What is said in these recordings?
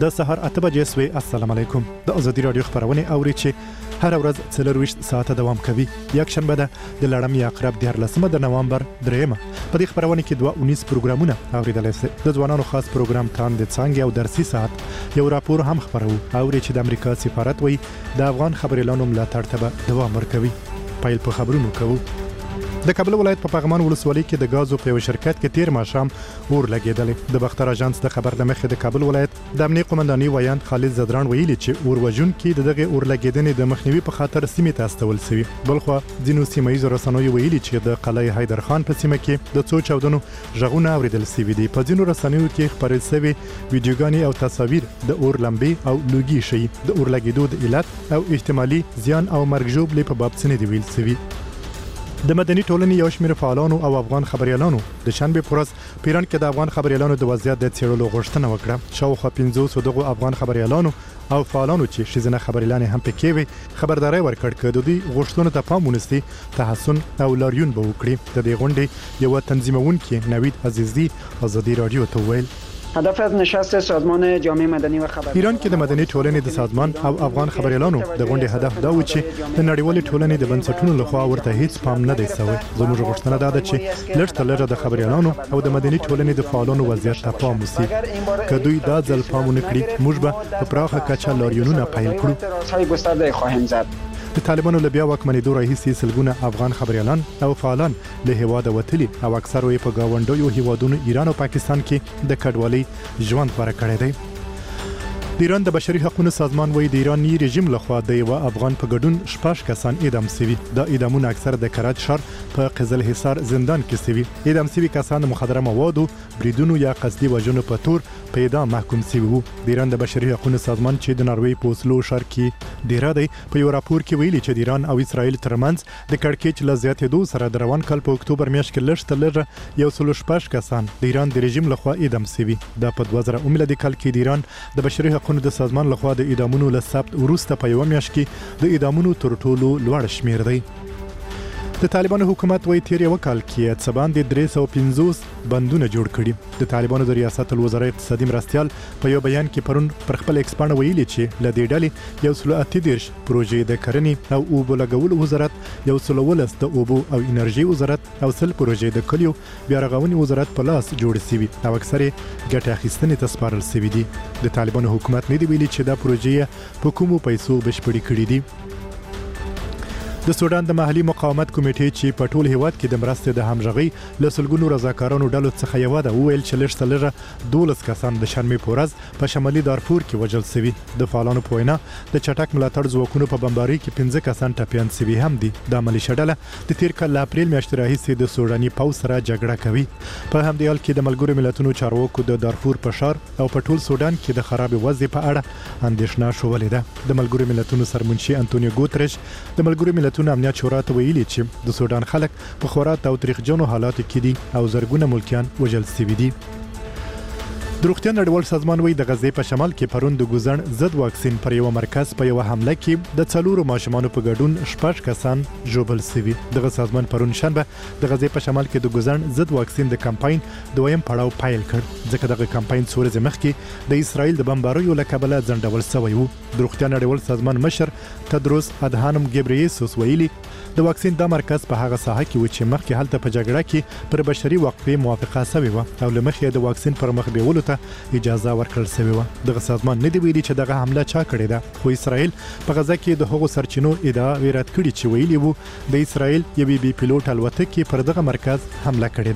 د سهار 8 بجې سوي. السلام علیکم. د ازادي رادیو خبرونه اوري چې هر ورځ 24 ساعته دوام کوي. یک شنبه ده د لړم یا اقرب 13 د نوامبر 3. په دې خبرونه کې 19 پروګرامونه اوریدل شي. د ځوانانو خاص پروګرام تان د څنګه او درسي ساعت یو راپور هم خبرو اوري چې د امریکا سفارت وایي د افغان خبريالانو ملاتړ ته دوام ورکوي. پایل په خبرونو کوو. د کابل ولایت په پغمان ولسوالۍ کې د غازو په یو شرکت کې تیر ماښام اور لګیدل. د بختر اژانس د خبر د مخې د کابل ولایت د امنیت قومنداني ویاند خالد زدران ویلي چې اور وژون کې دغه اور لګیدنې د مخنیوي په خاطر سیمې ته استول شوی. بلخو ځینو سیمایي رسنیو ویلي چې د قلعه حیدر خان په سیمه کې د څو چاودنو ژغونه اوریدل شوي دي. په ځینو رسنیو کې خبرې شوي ویډیوګانې او تصاویر د اور لمبې او لوګي شي د اور لګیدو د علت او احتمالي زیان او مرګ ژوبلې په باب څه نه دی ویل شوی. د مدني ټولنې یو شمېر فعالانو او افغان خبريالانو د شنبه پورز پیران کې د افغان خبريالانو د وضعیت د څېړلو غوښتنه وکړه. شاوخوا 500 دغه افغان خبريالانو او فعالانو چې شیزنه خبريالان هم پکې وي خبرداري ورکړ کړه د دې غوښتنو ته پام ونیسي تحسن او لاریون به وکړي. د دې غونډې یو تنظیمونکي نوید عزیزی ازادي رادیو ته ویل هدف از نشست سازمان جامعه مدنی و خبريالان ایران کې د مدني ټولنې د سازمان او افغان خبريالانو د غونډې هدف دا و چې د نړیوالې ټولنې د بنسټونو لخوا ورته هیڅ پام نه دی شوی. زموږ غوښتنه دا ده چې لږ د خبريالانو او د مدني ټولنې د فعالانو وضعیت ته پام وشي. که دوی دا ځل پام ونکړي موږ به په پراخه کچه لاریونونه پیل کړو. د طالبانو له بیا واکمنېدو راهیسې سلګونه افغان خبريالان او فعالان له هیواده وتلي او اکثر یې په گاونډیو هیوادونو ایران او پاکستان کې د کډوالۍ ژوند غوره کړی دی. د ایران د بشري حقوقو سازمان وایي د ایراني رژیم لخوا د یو افغان په ګډون 6 کسان اعدام شوي. د اعدامونو اکثر د کراچ ښار په قزل حصار زندان کې شوي. اعدام شوي کسان د مخدره موادو بریدونو یا قصدي وژنو په تور په اعدام محکوم شوي وو. د ایران د بشري حقوقو سازمان چې د ناروې په اوسلو ښار کې ډیره دی په یو راپور کې ویلي چې د ایران او اسرائیل ترمنځ د کړکېچ له زیاتېدو سره د روان کال په اکتوبر میاشت کې لږ 116 کسان د ایران د رژیم لخوا اعدام شوي. دا په 2000 میلادي کال کې د ایران د بشري حقوقو د سازمان لخوا د اعدامونو له ثبت وروسته په یو میاشت کې د اعدامونو تر ټولو لوړ شمیر دی. د طالبانو حکومت وایي تیر یو کال کې څه باندې 350 بندونه جوړ کړي. د طالبانو د ریاست الوزرا اقتصادي مرستيال په یو بیان کې پرون پر خپل ایکسپانډ ویلي چې ل دې ډلې یو سلو 38 پروژې د کرنې او اوبو لګولو وزارت، یو سلو ولس د اوبو او انرژي وزارت او 100 پروژې د کلیو بیا رغونې وزارت په لاس جوړ شوي او اکثره ګټه اخیستنې ته سپارل شوي دي. د طالبانو حکومت نه دی ویلي چې دا پروژې په کومو پیسو بشپړې کړې دي. د سودان د محلي مقاومت کمیټې چې په ټول هیواد کې د مرستې د همغږي له سلګونو رضاکارانو ډلو څخه یو ده ویل چې لږ 12 کسان د شنبه پورز په شمالي دارفور کې وژل شوي. د فعالانو په وینا د چټک ملاتړ ځواکونو په بمبارۍ کې 15 کسان ټپیان شوي هم دي. د ملیشیا ډله د تیر کال اپریل میاشتې راهیسې د سوداني پوځ سره جګړه کوي. په همدې حال کې د ملګرو ملتونو چارواکو د دارفور په ښار او په ټول سودان کې د خراب وضع په اړه اندېښنه شولې ده. د ملګرو ملتونو سرمنشي انټونیو ګوتریش د ملګرو ملتونو امنیت شورا ته ویلي چې د سودان خلک په خورا تاوتریخجنو حالاتو کې دي او زرګونه ملکیان وژل شوي دي. د روغتیا نړیوال سازمان وایي د غزې په شمال کې پرون د ګوزڼ ضد واکسین پر یو مرکز په یو حمله کې د 4 ماشومانو په ګډون 6 کسان ژوبل شوي. دغه سازمان پرون شنبه د غزې په شمال کې د ګوزڼ ضد واکسین د کمپاین دویم پړاو پیل کړ ځکه دغه کمپاین څو ورځې مخکې د اسرائیل د بمباریو له کبله ځنډول شوی وو. د روغتیا نړیوال سازمان مشر تدروس ادهانم ګبریسوس ویلي د واکسین دا مرکز په هغه ساحه کې و چې مخکې هلته په جګړه کې پر بشري وقفې موافقه شوې و او له مخې د واکسین پر مخ بیولو ته اجازه ورکړل شوې و. دغه سازمان نه دی ویلي چې دغه حمله چا کړې ده خو اسرائیل په غزه کې د هغو سرچینو ادعا رد کړې چې ویلي وو د اسرائیل یوې بي پیلوټ الوتکې پر دغه مرکز حمله کړې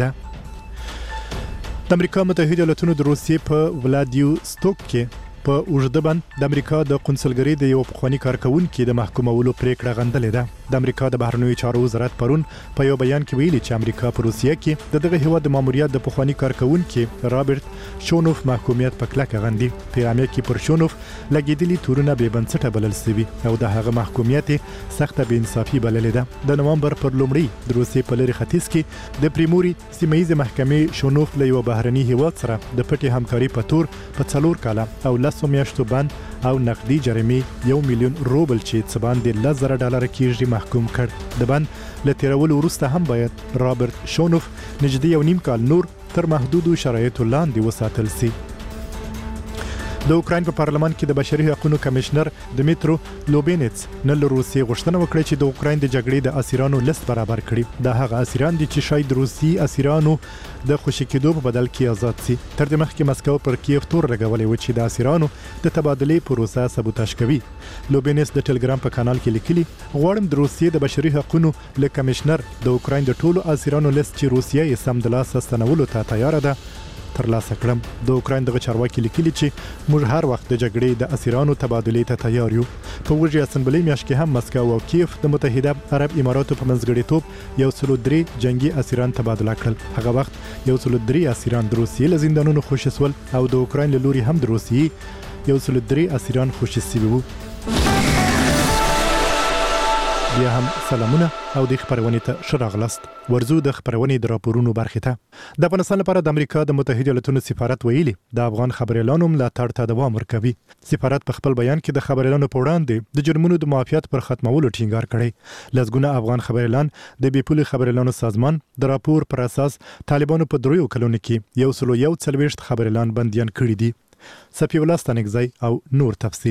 ده. د امریکا متحده ایالاتونو د روسیې په ولادیوستوک کې په اوږده بند د امریکا د قونسلګرۍ د یو پخواني کارکونکي د محکومولو پریکړه غندلې ده. د امریکا د بهرنیو چارو وزارت پرون په یو بیان کې ویلي چې امریکا په روسیه کې دغه هیواد د ماموریت د پخواني کارکونکي رابرټ شونوف محکومیت په کلکه غندي. پیغام کې پر شونوف لګیدلي تورونه بې بنسټه بلل شوي او د هغه محکومیت سخته بې انصافي بللې ده. د نوامبر پر لومړۍ د روسیې په لرې ختیځ کې د پریموري سیمه‌ییزې محکمې شونوف له یو بهرني هیواد سره د پټې همکاري په تور په 4 کاله او 10 میاشتو بند او نقدي جریمې 1 میلیون روبل چې څه باندې $10,000 کېږي محکوم کړ. د بند له تیرولو وروسته هم باید رابرټ شونوف نږدې 1.5 کال نور تر محدودو شرایطو لاندې وساتل شي. د اوکراین په پارلمان کې د بشري حقوقو کمشنر دمیترو لوبینټس نن له روسیې غوښتنه وکړه چې د اوکراین د جګړې د اسیرانو لیست برابر کړي. دا هغه اسیران دي چې شاید روسي اسیرانو د خوشی کېدو په بدل کې آزاد شي. تر دې مخکې مسکو پر کیف تور لګولې و چې د اسیرانو د تبادلې پروسه سبوتاژ کوي. لوبینټس د ټلګرام په کانال کې لیکلي، غواړم د روسیې د بشري حقوقو له کمشنر د اوکراین د ټولو اسیرانو لیست چې روسیه یې سم د لاسه ستنولو ته تیار ده ترلاسه کړم. د اوکراین دغه چارواکي لیکلي چې موږ هر وخت د جګړې د اسیرانو تبادلې ته تیار یو. په وجه اسمبلی میاشت کې هم مسکو او کیف د متحده عرب اماراتو په منځګړیتوب 103 جنگي اسیران تبادله کړل. هغه وخت 103 اسیران د روسیې له زندانونو خوشي شول او د اوکراین له لوري هم د روسیې 103 اسیران خوشي شوي وو. بیا هم سلامونه او د خبرونې ته ښه راغلاست. ورزو د خبرونې د راپورونو برخې ته. د افغانستان لپاره د امریکا د متحده ایالاتونو سفارت ویلي د افغان خبريالانو ملاتړ ته دوام ورکوي. سفارت په خپل بیان کې د خبريالانو په وړاندې د جرمونو د معافیت پر ختمولو ټینګار کړی. لږونه افغان خبريالان د بیپولي خبريالانو سازمان د راپور پر اساس طالبانو په 3 کلونو کې 141 خبريالان بنديان کړي دي. صفي الله ستانګزی او نور تفصیل.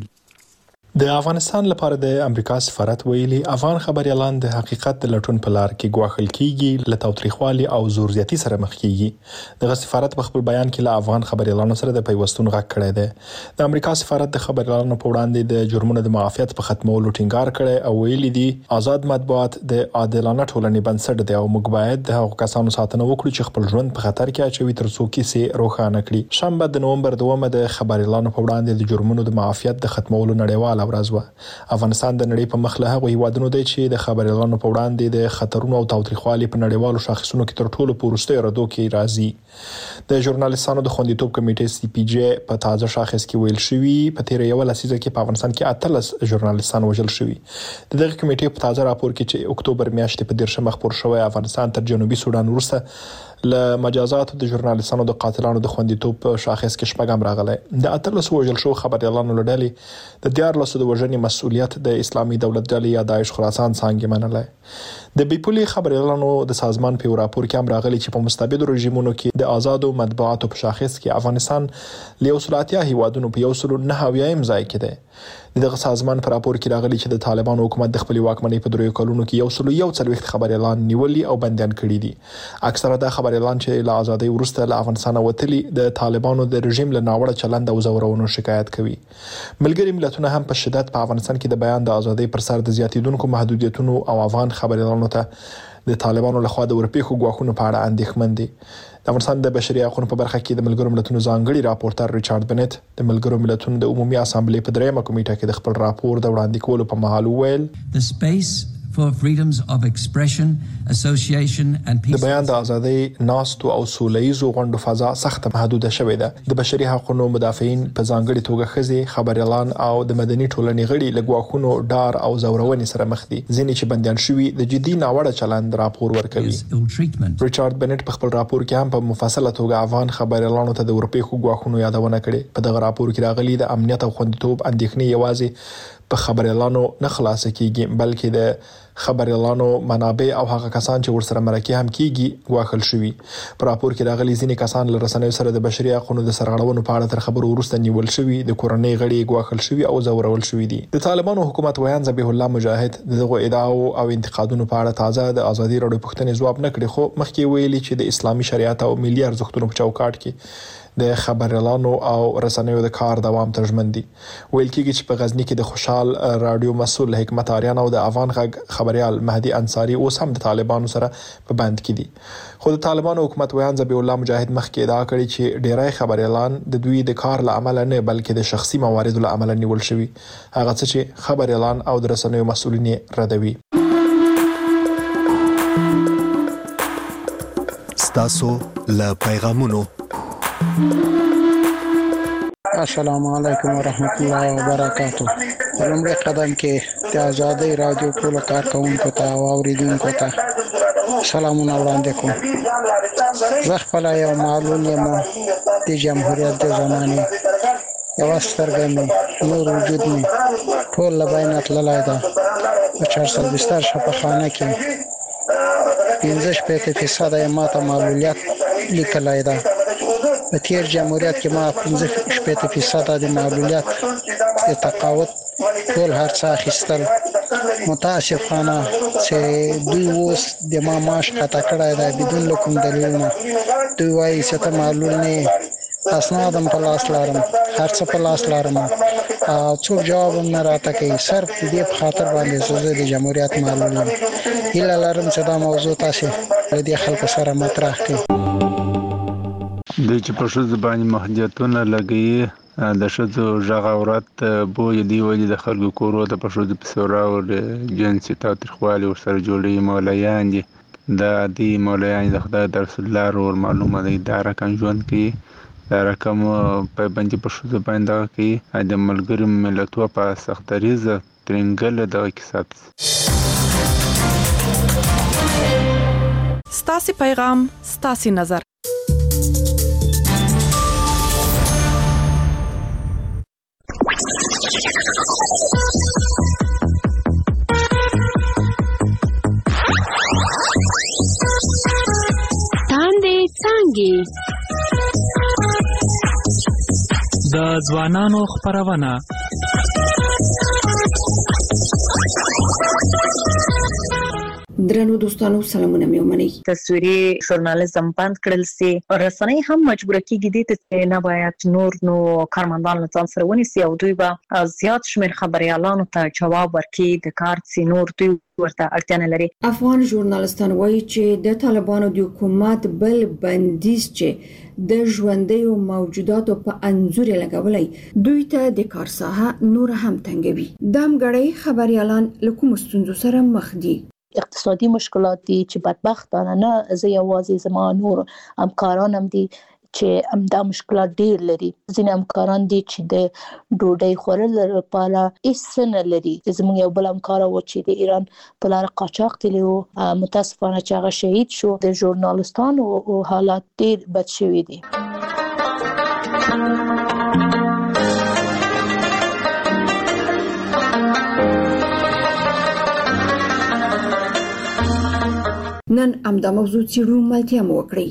د افغانستان لپاره د امریکا سفارت ویلي افغان خبريالان د حقیقت د لټون په لار کې ګواښل کیږي، له تاوتریخوالي او زور زیاتی سره مخ کیږي. د سفارت په خپل بیان کې له افغان خبريالانو سره د پیوستون غږ کړی دی. د امریکا سفارت د خبريالانو په وړاندې د جرمونو د معافیت په ختمولو ټینګار کړی او ویلي دي آزاد مطبوعات د عادلانه ټولنې بنسټ دی او موږ باید د هغو کسانو ساتنه وکړو چې خپل ژوند په خطر کې اچوي تر څو کیسې روښانه کړي. شنبه د نومبر 2 د خبريالانو په وړاندې د جرمونو د معافیت د ختمولو نړیواله ورځ و. افغانستان د نړۍ په مخ له هغو هیوادونو دی چې د خبريالانو په وړاندې د خطرونو او تاوتریخوالي په نړیوالو شاخصونو کې تر ټولو پورسته ردو کې راځي. د ژورنالیستانو د خوندیتوب کمیټې سی پی جی په تازه شاخص کې ویل شوی په تیر یو لسیزه کې په افغانستان کې 13 ژورنالیستان وژل شوی. دغه کمیټې په تازه راپور کې چې اکتوبر میاشتې په 10 مخ پور شوی افغانستان تر جنوبي سودان وروسته له مجازاتو د ژورنالیستانو د قاتلانو د خوندیتوب په شاخص کې شپږم راغلی. د 13 وژل شو خبريالانو لړلې د 14 د وژنې مسؤلیت د اسلامي دولت ډلې یا داعش خراسان څنګه منلای. د بیپولي خبريالانو د سازمان په راپور کې هم راغلي چې په مستبد رژیمونو کې د آزادو مطبوعاتو په شاخص کې افغانستان له 180 هیوادونو په 109 ځای کې دی. دغه سازمان په راپور کې راغلي چې د طالبانو حکومت د خپل واکمنۍ په 3 کلونو کې 141 خبريالان نیولي او بنديان کړي دي. اکثره د خبريالان چې له ازادۍ وروسته له افغانستان وتلي د طالبانو د رژیم له ناوړه چلند او زورونو شکایت کوي. ملګری ملتونه هم په شدت په افغانستان کې د بیان د ازادۍ پر سر د زیاتیدونکو محدودیتونو او افغان خبريالانو ته د طالبانو لخوا د ورپېښو ګواښونو په اړه اندېښمن دي. د افغانستان د بشري حقوقو په برخه کې د ملګرو ملتونو ځانګړي راپورټر ریچارډ بنت د ملګرو ملتونو د عمومي اسامبلې په 3مه کمیټه کې د خپل راپور د وړاندې کولو په مهال ویل for freedoms of expression, association and peace. د بیان د ازادۍ ناستو او سولهیزو غونډو فضا سخت محدوده شوې ده. د بشري حقوقو مدافعین په ځانګړي توګه خزي خبريالان او د مدني ټولنې غړي له ګواښونو ډار او زورونې سره مخ دي. ځینې چې بنديان شوي د جدي ناوړه چلند راپور ورکوي. ریچارډ بنت په خپل راپور کې هم په مفصله توګه افغان خبريالانو ته د ورپېښو ګواښونو یادونه کړې. په دغه راپور کې راغلي د امنیت او خوندیتوب اندېښنې یوازې په خبريالانو نه خلاص کیږي بلکې د خبريالانو منابع او هغه کسان چې ورسره مرکه هم کیږي ګواښل شوي. په راپور کې راغلي ځینې کسان له رسنیو سره د بشري حقوقو د سرغړونو په اړه تر خبرو وروسته نیول شوي، د کورنۍ غړي ګواښل شوي او زورول شوي دي. د طالبانو حکومت ویان ذبیح الله مجاهد دغه ادعاو او انتقادونو په اړه تازه د ازادي راډیو پوښتنې ځواب نه کړي، خو مخکې ویلي چې د اسلامي شریعت او ملي ارزښتونو په چوکاټ کې د خبريالانو او رسنیو د کار دوام ترجمن دي. ویل کېږي چې په غزنی کې د خوشحال رادیو مسؤل حکمت آریان او د افغان غږ خبريال مهدي انصاری اوس هم د طالبانو سره په بند کې دي. خو د طالبانو حکومت ویان ذبیح الله مجاهد مخکې ادعا کړې چې ډیری خبريالان د دوی د کار له عمله نه بلکې د شخصي مواردو له عمله نیول شوي، هغه څه چې خبريالان او د رسنیو مسؤلین ردوي. ستاسو له پیغامونو. السلام علیکم ورحمت الله وبرکاتہ. لومړی قدم کې د آزادۍ رادیو ټول کارکونکو ته او اوریدونکو ته سلامونه وړاندې کوم. زه خپل یو معلول یم د جمهوریت د زمانې یو سترګې مې نور وجود مې ټول له بینه تللی ده. په 420 شفاخانه کې 15% یې ماته معلولیت لیکلی ده. په تیر جمهوریت کې ما 15% د معلولیت د تقاعد ټول هرڅه اخیستل. متاسفانه چې دوی اوس د ما معاش قطع کړی دی بدون له کوم دلیلونه. دوی وایي چې ته معلول نه، اسنادم په لاس لرم، هرڅه په لاس لرم، څوک جواب نه راته کوي. صرف دې په خاطر باندې زه د جمهوریت معلول یم. هیله لرم چې دا موضوع تاسو له دې خلکو سره مطرح کړئ. د چې په ښځو باندې محدودیتونه لګوي، د ښځو غږ عورت بوی دی ولې د خلکو کورو ته په ښځو پسې راوړي، جنسي تاوتریخوالي ورسره جوړوي. مولیان دي، دا دی مولیان د خدای د رسول الله ورور معلومه دی، دا رقم ژوند کوي، دا رقم پابندي په ښځو باندې دغه کوي. د ملګرو ملتونو په سختدریزه ترنګل دغه کیسه ستاسي پیغام ستاسي نظر. تاندې څانګې د ځوانانو خبرونه. درنو دوستانو سلامونه مې ومنئ. تصویري ژورنالیزم بند کړل سي، رسنۍ هم مجبور کیږي د ته نه باید نور کارمندان له ځان سره ونیسي او دوی به زیات شمېر خبريالانو ته جواب ورکړي. د کار سي نور دوی ورته اړتیا نه لري. افغان ژورنالستان وایي چې د طالبانو د حکومت بل بندیز چې د ژوندیو موجوداتو په انزور لګولای دوی ته د کار ساحه نور هم تنګوي. دام غړي خبريالان له کوم ستونزو سره مخ دي؟ اقتصادي مشکلات دي چې بدبختانه نه زه یوازې زما نور همکاران هم دي چې همدا مشکلات ډیر لري. ځینې همکاران دي چې د ډوډۍ خوړلو لپاره هیڅ نه لري. زموږ یو بل همکار و چې د ایران په لار قاچاق تللی و، متاسفانه چې هغه شهید شو. د ژورنالستانو حالات ډیر بد شوي دي. نن امدا موضوع څیړو ملتیا مو وکړي.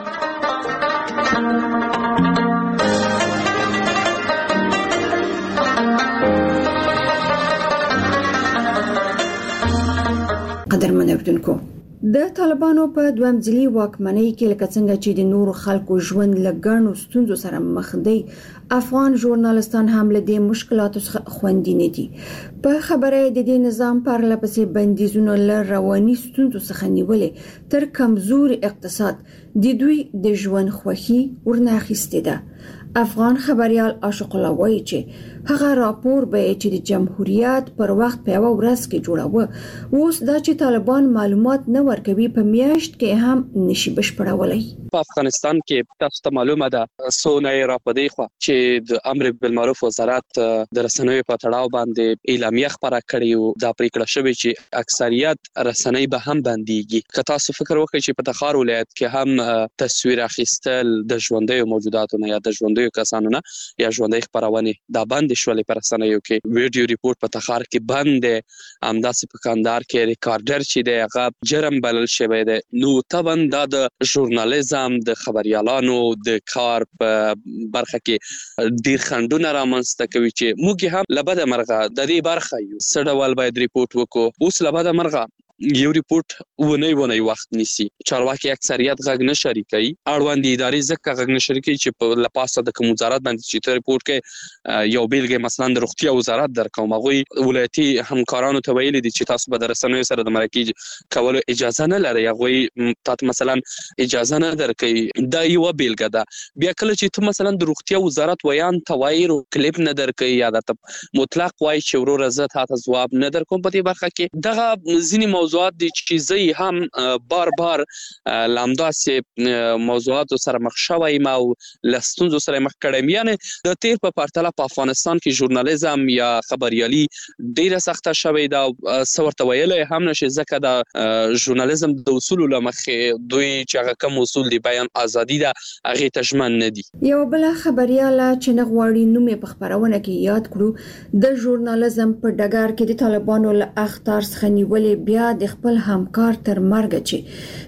قدرمن اوریدونکو، د طالبانو په دویم ځلي واکمنۍ کې لکه څنګه چې د نورو خلکو ژوند لګڼو ستونزو سره مخ دی، افغان ژورنالستان هم له دې مشکلاتو څخه خوندي نه دي. په خبره د دې نظام پر لپسې بندیزونو له رواني ستونزو څخه نیولې تر کمزوري اقتصاد د دوی د ژوند خوښي ورنه اخیستې ده. افغان خبريال عاشق الله وایي چې هغه راپور به چې د جمهوریت پر وخت په یو ورځ کې جوړاوه، اوس دا چې طالبان معلومات نه ورکوي په میاشت کې هم نشي بشپړولای. په افغانستان کې تاسو ته معلومه ده سونه را پدې خو چې د امر بالمعروف وزارت د رسنیو په تړاو باندې اعلامیه خبره کړې او دا پریکړه شوې چې اکثریت رسنۍ به هم بنديږي. که تاسو فکر وکړئ چې په تخار ولایت کې هم تصویر اخیستل د ژوندیو موجوداتو نه یا د ژوندیو کسانو نه یا ژوندۍ خبرونه دا بند شولې پر رسنیو کې ویډیو ریپورت په تخار کې بند دی، همداسې په کندهار کې ریکارډر چې دی هغه جرم بلل شوی دی. نو طبعا دا د ژورنالیزم د خبريالانو د کار په برخه کې ډیر خندونه رامنځته کوي چې موږ هم لبد مرغه د دې برخه یو سړول باید ریپورت وکړو. اوس لبد مرغه یو ریپورت ونی وخت نیسی. چارواکي اکثریت غږ نه شریکي، اړوند ادارې ځکه غږ نه شریکي چې په لپاسه د کوم وزارت باندې چې ریپورت کې یو بیلګه مثلا د روغتیا وزارت درکوم، هغه ولایتي همکارانو ته ویلي دي چې تاسو به د رسنیو سره د مرکه کولو اجازه نه لري، هغه تاسو مثلا اجازه نه درکې. دا یو بیلګه ده. بیا کله چې ته مثلا د روغتیا وزارت ویان توایرو کلیپ نه درکې یا د مطلق وای چې ورور زه تاسو جواب نه درکوم په دې برخه کې دغه ځینی موضوعات دي چې زه هم بار لامداسې موضوعات سره مخ شوم او لستونزو سره مخ کړم. یعنی د تیر په پرتله په افغانستان کې ژورنالیزم یا خبريالي ډیره سخته شوې ده. څورته ویلې هم نشي ځکه د ژورنالیزم د اصول لمخې دوی چې هغه کوم اصول دی بیان ازادي ده هغه تشمن نه دي. یو بل خبرياله چې نغواړي نوم په خبرونه کې یاد کړو، د ژورنالیزم په ډګر کې د طالبانو له اخطار څخه نیولې بیا د خپل همکار تر مرګ چې